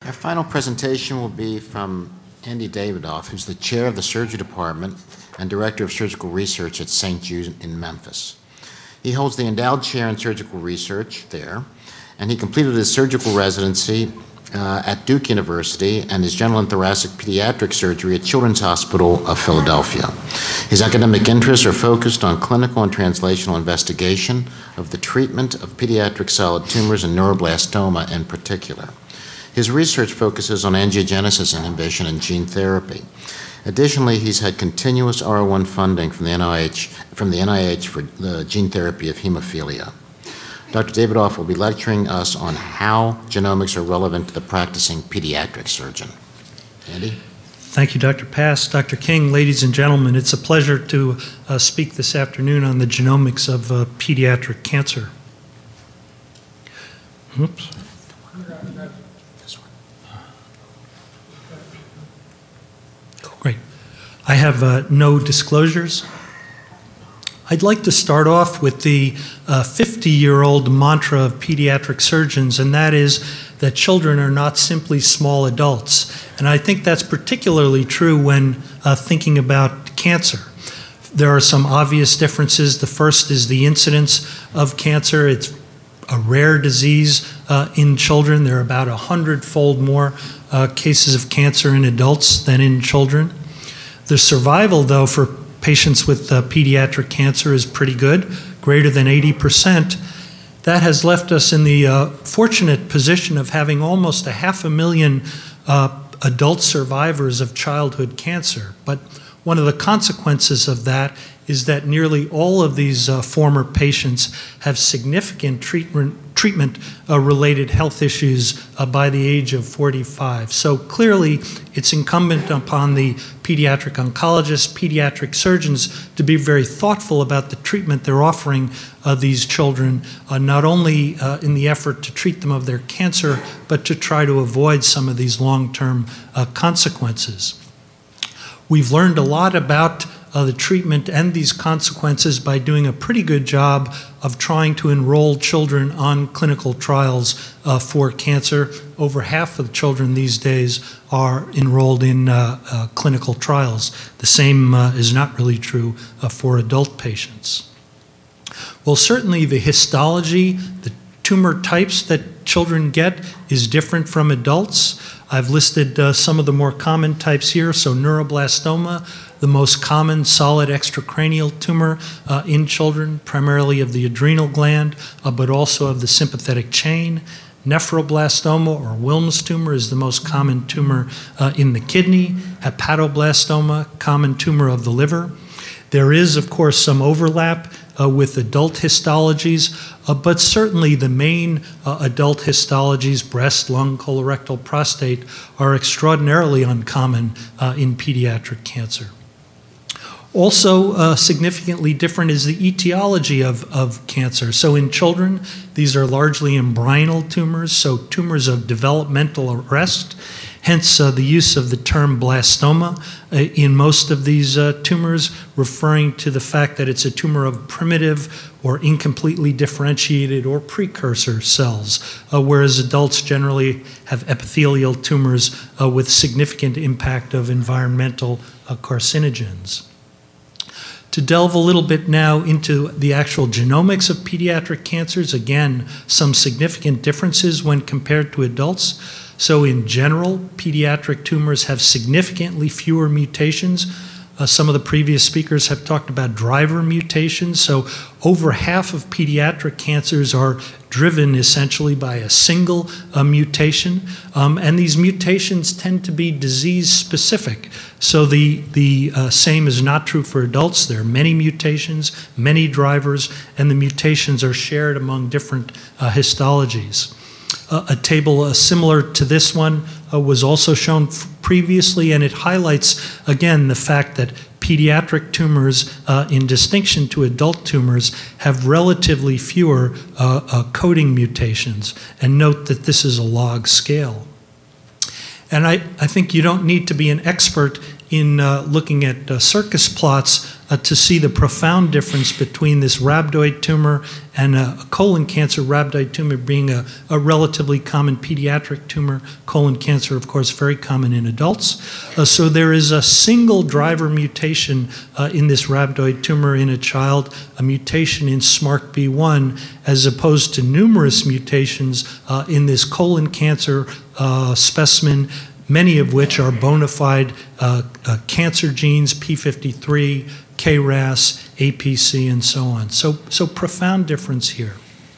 Our final presentation will be from Andy Davidoff, who's the chair of the surgery department and director of surgical research at St. Jude in Memphis. He holds the endowed chair in surgical research there, and he completed his surgical residency at Duke University and his general and thoracic pediatric surgery at Children's Hospital of Philadelphia. His academic interests are focused on clinical and translational investigation of the treatment of pediatric solid tumors and neuroblastoma in particular. His research focuses on angiogenesis inhibition and gene therapy. Additionally, he's had continuous R01 funding from the NIH for the gene therapy of hemophilia. Dr. Davidoff will be lecturing us on how genomics are relevant to the practicing pediatric surgeon. Andy? Thank you, Dr. Pass. Dr. King, ladies and gentlemen, it's a pleasure to speak this afternoon on the genomics of pediatric cancer. Oops. Great. I have no disclosures. I'd like to start off with the 50-year-old mantra of pediatric surgeons, and that is that children are not simply small adults. And I think that's particularly true when thinking about cancer. There are some obvious differences. The first is the incidence of cancer. It's a rare disease in children. There are about 100-fold more cases of cancer in adults than in children. The survival, though, for patients with pediatric cancer is pretty good, greater than 80%. That has left us in the fortunate position of having almost 500,000 adult survivors of childhood cancer. But one of the consequences of that is that nearly all of these former patients have significant treatment-related health issues by the age of 45. So clearly, it's incumbent upon the pediatric oncologists, pediatric surgeons to be very thoughtful about the treatment they're offering these children, not only in the effort to treat them of their cancer, but to try to avoid some of these long-term consequences. We've learned a lot about the treatment and these consequences by doing a pretty good job of trying to enroll children on clinical trials for cancer. Over half of the children these days are enrolled in clinical trials. The same is not really true for adult patients. Well, certainly the histology, the tumor types that children get is different from adults. I've listed some of the more common types here. So neuroblastoma, the most common solid extracranial tumor in children, primarily of the adrenal gland, but also of the sympathetic chain. Nephroblastoma, or Wilms tumor, is the most common tumor in the kidney. Hepatoblastoma, common tumor of the liver. There is, of course, some overlap with adult histologies, but certainly the main adult histologies, breast, lung, colorectal, prostate, are extraordinarily uncommon in pediatric cancer. Also significantly different is the etiology of cancer. So in children, these are largely embryonal tumors, so tumors of developmental arrest, hence the use of the term blastoma in most of these tumors, referring to the fact that it's a tumor of primitive or incompletely differentiated or precursor cells, whereas adults generally have epithelial tumors with significant impact of environmental carcinogens. To delve a little bit now into the actual genomics of pediatric cancers, again, some significant differences when compared to adults. So in general, pediatric tumors have significantly fewer mutations. Some of the previous speakers have talked about driver mutations. So over half of pediatric cancers are driven essentially by a single mutation. And these mutations tend to be disease-specific. So the same is not true for adults. There are many mutations, many drivers, and the mutations are shared among different histologies. A table similar to this one was also shown previously, and it highlights, again, the fact that pediatric tumors, in distinction to adult tumors, have relatively fewer coding mutations. And note that this is a log scale. And I think you don't need to be an expert in looking at circus plots to see the profound difference between this rhabdoid tumor and a colon cancer, rhabdoid tumor being a relatively common pediatric tumor, colon cancer, of course, very common in adults. So there is a single driver mutation in this rhabdoid tumor in a child, a mutation in SMARCB1, as opposed to numerous mutations in this colon cancer specimen, many of which are bona fide cancer genes, P53, KRAS, APC, and so on. So profound difference here.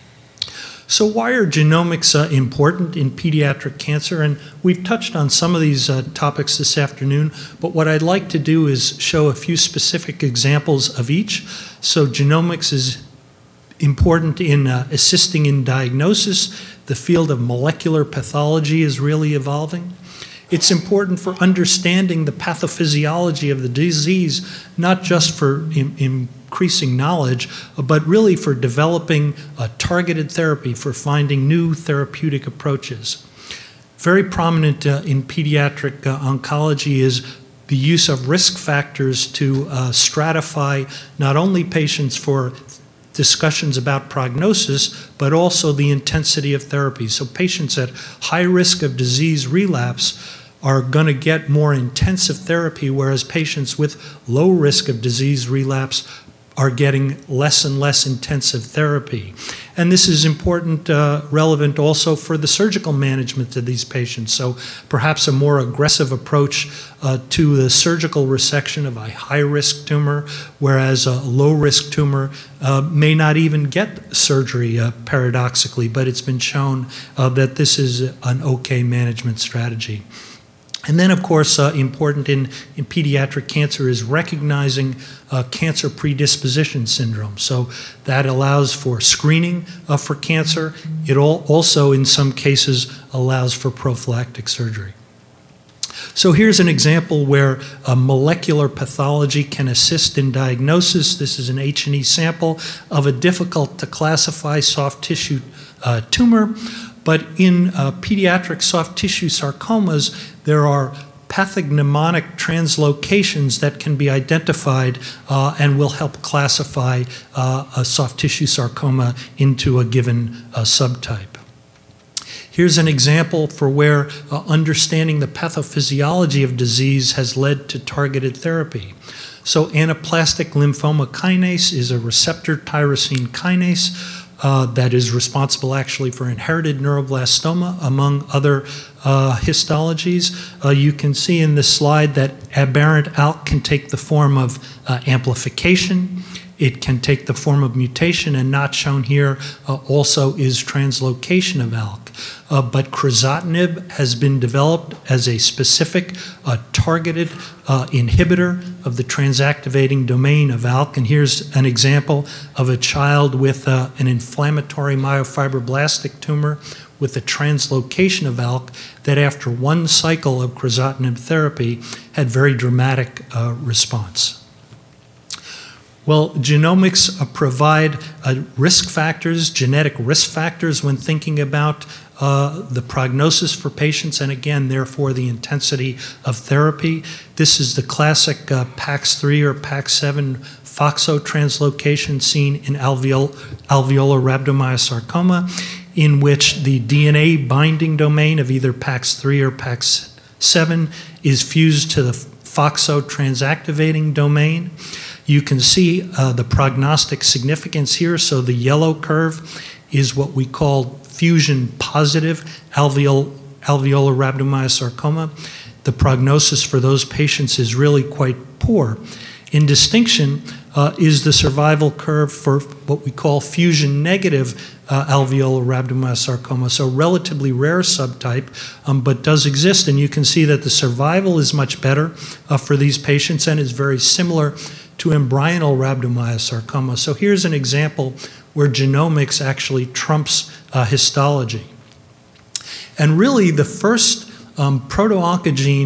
So why are genomics important in pediatric cancer? And we've touched on some of these topics this afternoon, but what I'd like to do is show a few specific examples of each. So genomics is important in assisting in diagnosis. The field of molecular pathology is really evolving. It's important for understanding the pathophysiology of the disease, not just for increasing knowledge, but really for developing a targeted therapy, for finding new therapeutic approaches. Very prominent in pediatric oncology is the use of risk factors to stratify not only patients for discussions about prognosis, but also the intensity of therapy. So patients at high risk of disease relapse are going to get more intensive therapy, whereas patients with low risk of disease relapse are getting less and less intensive therapy. And this is important, relevant also for the surgical management of these patients. So perhaps a more aggressive approach to the surgical resection of a high-risk tumor, whereas a low-risk tumor may not even get surgery, paradoxically, but it's been shown that this is an okay management strategy. And then, of course, important in pediatric cancer is recognizing cancer predisposition syndrome. So that allows for screening for cancer. It also, in some cases, allows for prophylactic surgery. So here's an example where a molecular pathology can assist in diagnosis. This is an H&E sample of a difficult-to-classify soft tissue tumor. But in pediatric soft tissue sarcomas, there are pathognomonic translocations that can be identified and will help classify a soft tissue sarcoma into a given subtype. Here's an example for where understanding the pathophysiology of disease has led to targeted therapy. So anaplastic lymphoma kinase is a receptor tyrosine kinase that is responsible actually for inherited neuroblastoma, among other histologies. You can see in this slide that aberrant ALK can take the form of amplification. It can take the form of mutation, and not shown here also is translocation of ALK. But crizotinib has been developed as a specific targeted inhibitor of the transactivating domain of ALK. And here's an example of a child with an inflammatory myofibroblastic tumor with a translocation of ALK that after one cycle of crizotinib therapy had very dramatic response. Well, genomics provide risk factors, genetic risk factors when thinking about the prognosis for patients, and again, therefore, the intensity of therapy. This is the classic PAX3 or PAX7 FOXO translocation seen in alveolar rhabdomyosarcoma, in which the DNA binding domain of either PAX3 or PAX7 is fused to the FOXO transactivating domain. You can see the prognostic significance here. So the yellow curve is what we call fusion positive alveolar rhabdomyosarcoma. The prognosis for those patients is really quite poor. In distinction is the survival curve for what we call fusion negative alveolar rhabdomyosarcoma, so relatively rare subtype, but does exist. And you can see that the survival is much better for these patients and is very similar to embryonal rhabdomyosarcoma. So here's an example where genomics actually trumps histology. And really the first proto-oncogene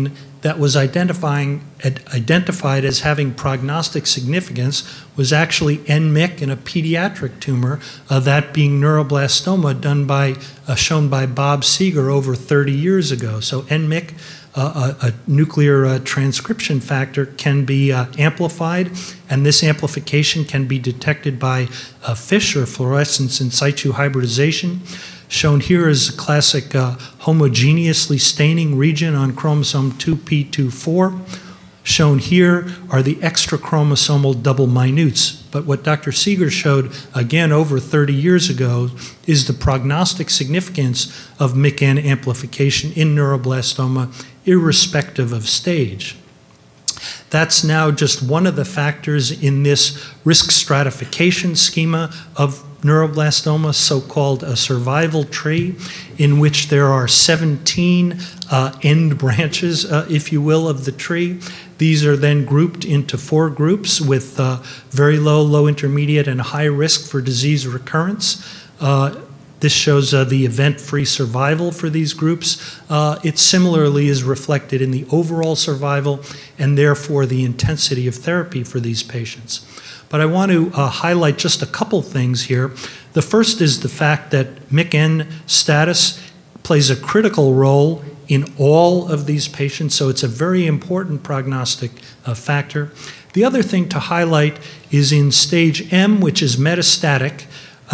that was identified as having prognostic significance was actually NMIC in a pediatric tumor, that being neuroblastoma shown by Bob Seeger over 30 years ago. So NMIC, a nuclear transcription factor, can be amplified, and this amplification can be detected by FISH, or fluorescence in situ hybridization. Shown here is a classic homogeneously staining region on chromosome 2p24. Shown here are the extrachromosomal double minutes. But what Dr. Seeger showed, again over 30 years ago, is the prognostic significance of MYC-N amplification in neuroblastoma, irrespective of stage. That's now just one of the factors in this risk stratification schema of neuroblastoma, so-called a survival tree, in which there are 17 end branches, if you will, of the tree. These are then grouped into 4 groups with very low, low intermediate, and high risk for disease recurrence. This shows the event-free survival for these groups. It similarly is reflected in the overall survival and therefore the intensity of therapy for these patients. But I want to highlight just a couple things here. The first is the fact that MYC-N status plays a critical role in all of these patients, so it's a very important prognostic factor. The other thing to highlight is in stage M, which is metastatic,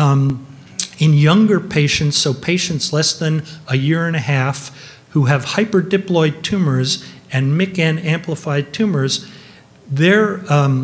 in younger patients, so patients less than a year and a half who have hyperdiploid tumors and MYC-N amplified tumors, their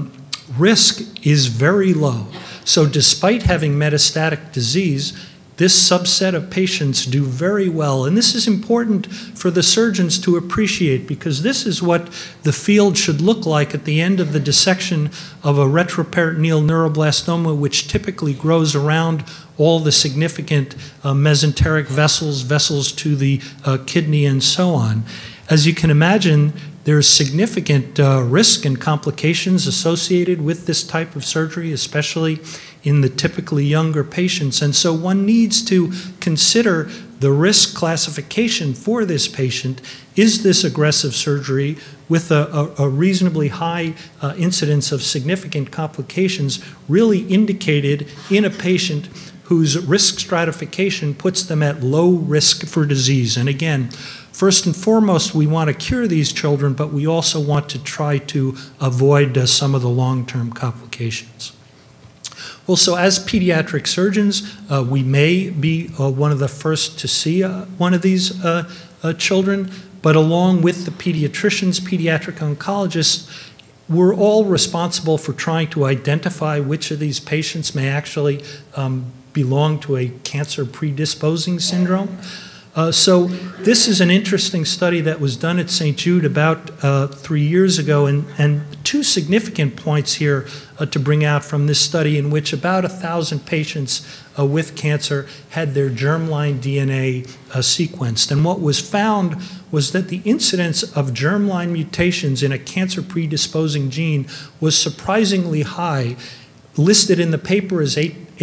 risk is very low. So despite having metastatic disease, this subset of patients do very well. And this is important for the surgeons to appreciate, because this is what the field should look like at the end of the dissection of a retroperitoneal neuroblastoma, which typically grows around all the significant mesenteric vessels to the kidney and so on. As you can imagine, there's significant risk and complications associated with this type of surgery, especially in the typically younger patients. And so one needs to consider the risk classification for this patient. Is this aggressive surgery with a reasonably high incidence of significant complications really indicated in a patient whose risk stratification puts them at low risk for disease? And again, first and foremost, we want to cure these children, but we also want to try to avoid some of the long-term complications. Well, so as pediatric surgeons, we may be one of the first to see one of these children, but along with the pediatricians, pediatric oncologists, we're all responsible for trying to identify which of these patients may actually belong to a cancer predisposing syndrome. So this is an interesting study that was done at St. Jude about 3 years ago, and 2 significant points here to bring out from this study, in which about 1,000 patients with cancer had their germline DNA sequenced. And what was found was that the incidence of germline mutations in a cancer predisposing gene was surprisingly high. Listed in the paper as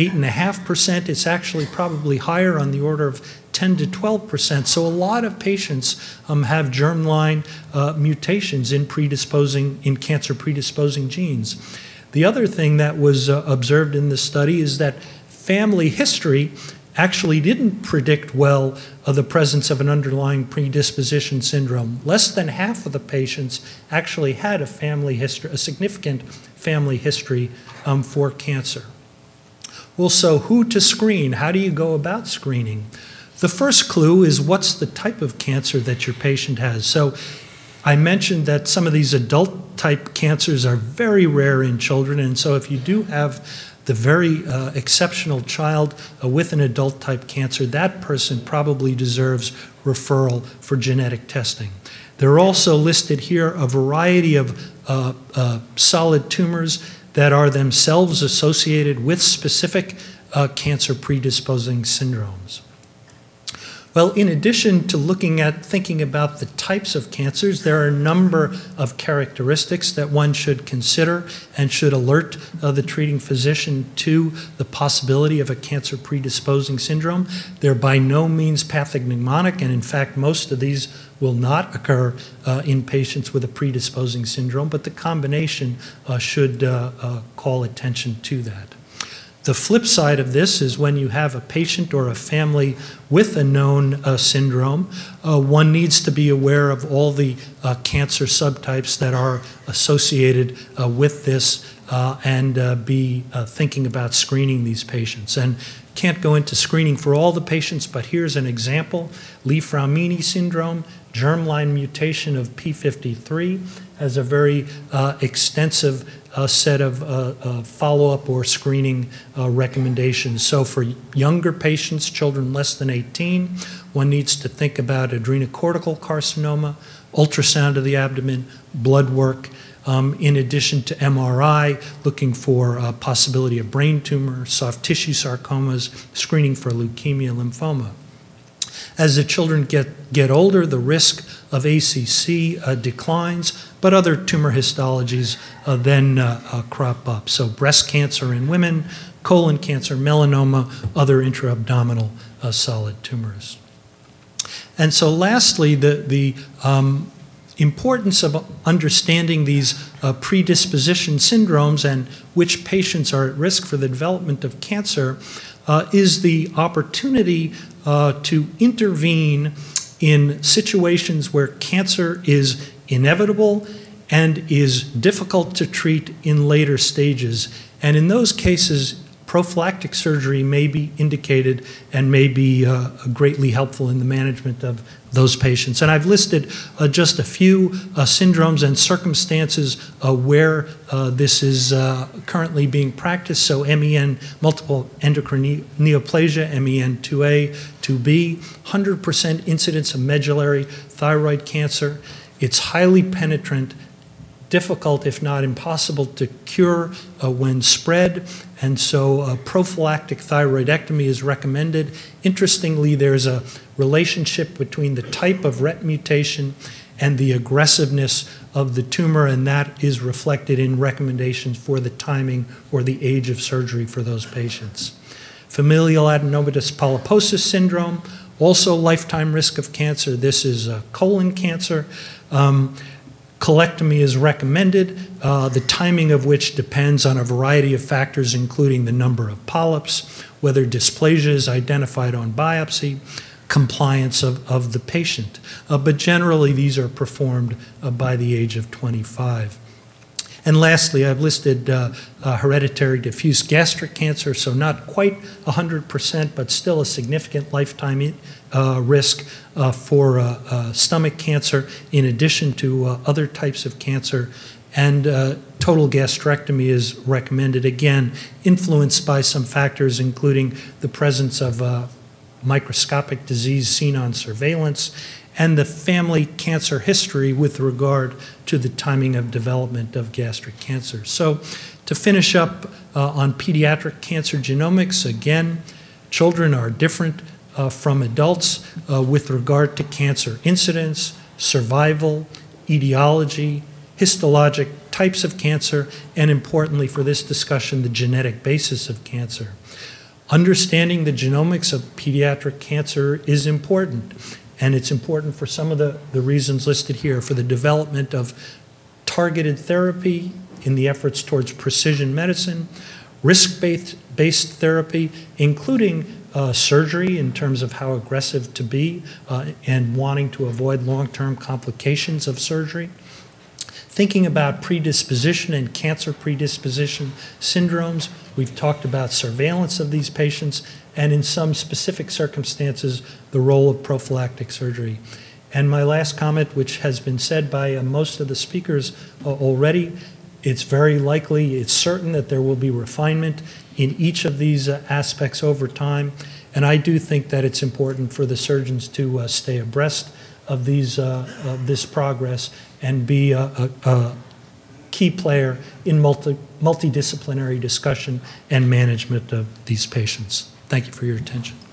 8.5%. It's actually probably higher, on the order of 10 to 12%. So a lot of patients have germline mutations in cancer predisposing genes. The other thing that was observed in this study is that family history actually didn't predict well the presence of an underlying predisposition syndrome. Less than half of the patients actually had a significant family history for cancer. Well, so who to screen? How do you go about screening? The first clue is, what's the type of cancer that your patient has? So I mentioned that some of these adult type cancers are very rare in children, and so if you do have the very exceptional child with an adult type cancer, that person probably deserves referral for genetic testing. There are also listed here a variety of solid tumors that are themselves associated with specific cancer predisposing syndromes. Well, in addition to thinking about the types of cancers, there are a number of characteristics that one should consider and should alert the treating physician to the possibility of a cancer predisposing syndrome. They're by no means pathognomonic, and in fact, most of these will not occur in patients with a predisposing syndrome, but the combination should call attention to that. The flip side of this is when you have a patient or a family with a known syndrome, one needs to be aware of all the cancer subtypes that are associated with this and be thinking about screening these patients. And can't go into screening for all the patients, but here's an example. Li-Fraumeni syndrome, germline mutation of P53, has a very extensive set of follow-up or screening recommendations. So for younger patients, children less than 18, one needs to think about adrenocortical carcinoma, ultrasound of the abdomen, blood work, in addition to MRI, looking for possibility of brain tumor, soft tissue sarcomas, screening for leukemia, lymphoma. As the children get older, the risk of ACC declines, but other tumor histologies then crop up. So breast cancer in women, colon cancer, melanoma, other intra-abdominal solid tumors. And so lastly, the importance of understanding these predisposition syndromes and which patients are at risk for the development of cancer is the opportunity to intervene in situations where cancer is inevitable and is difficult to treat in later stages. And in those cases, prophylactic surgery may be indicated and may be greatly helpful in the management of those patients. And I've listed just a few syndromes and circumstances where this is currently being practiced. So MEN, multiple endocrine neoplasia, MEN2A, 2B, 100% incidence of medullary thyroid cancer. It's highly penetrant, difficult, if not impossible, to cure when spread, and so prophylactic thyroidectomy is recommended. Interestingly, there's a relationship between the type of RET mutation and the aggressiveness of the tumor, and that is reflected in recommendations for the timing or the age of surgery for those patients. Familial adenomatous polyposis syndrome, also lifetime risk of cancer. This is colon cancer. Colectomy is recommended, the timing of which depends on a variety of factors, including the number of polyps, whether dysplasia is identified on biopsy, compliance of the patient. But generally, these are performed by the age of 25. And lastly, I've listed hereditary diffuse gastric cancer, so not quite 100%, but still a significant lifetime risk for stomach cancer, in addition to other types of cancer. And total gastrectomy is recommended, again, influenced by some factors, including the presence of microscopic disease seen on surveillance, and the family cancer history with regard to the timing of development of gastric cancer. So to finish up on pediatric cancer genomics, again, children are different from adults with regard to cancer incidence, survival, etiology, histologic types of cancer, and importantly for this discussion, the genetic basis of cancer. Understanding the genomics of pediatric cancer is important. And it's important for some of the reasons listed here, for the development of targeted therapy in the efforts towards precision medicine, risk-based therapy, including surgery in terms of how aggressive to be and wanting to avoid long-term complications of surgery. Thinking about predisposition and cancer predisposition syndromes, we've talked about surveillance of these patients, and in some specific circumstances, the role of prophylactic surgery. And my last comment, which has been said by most of the speakers already, it's very likely, it's certain that there will be refinement in each of these aspects over time. And I do think that it's important for the surgeons to stay abreast of this progress and be a key player in multidisciplinary discussion and management of these patients. Thank you for your attention.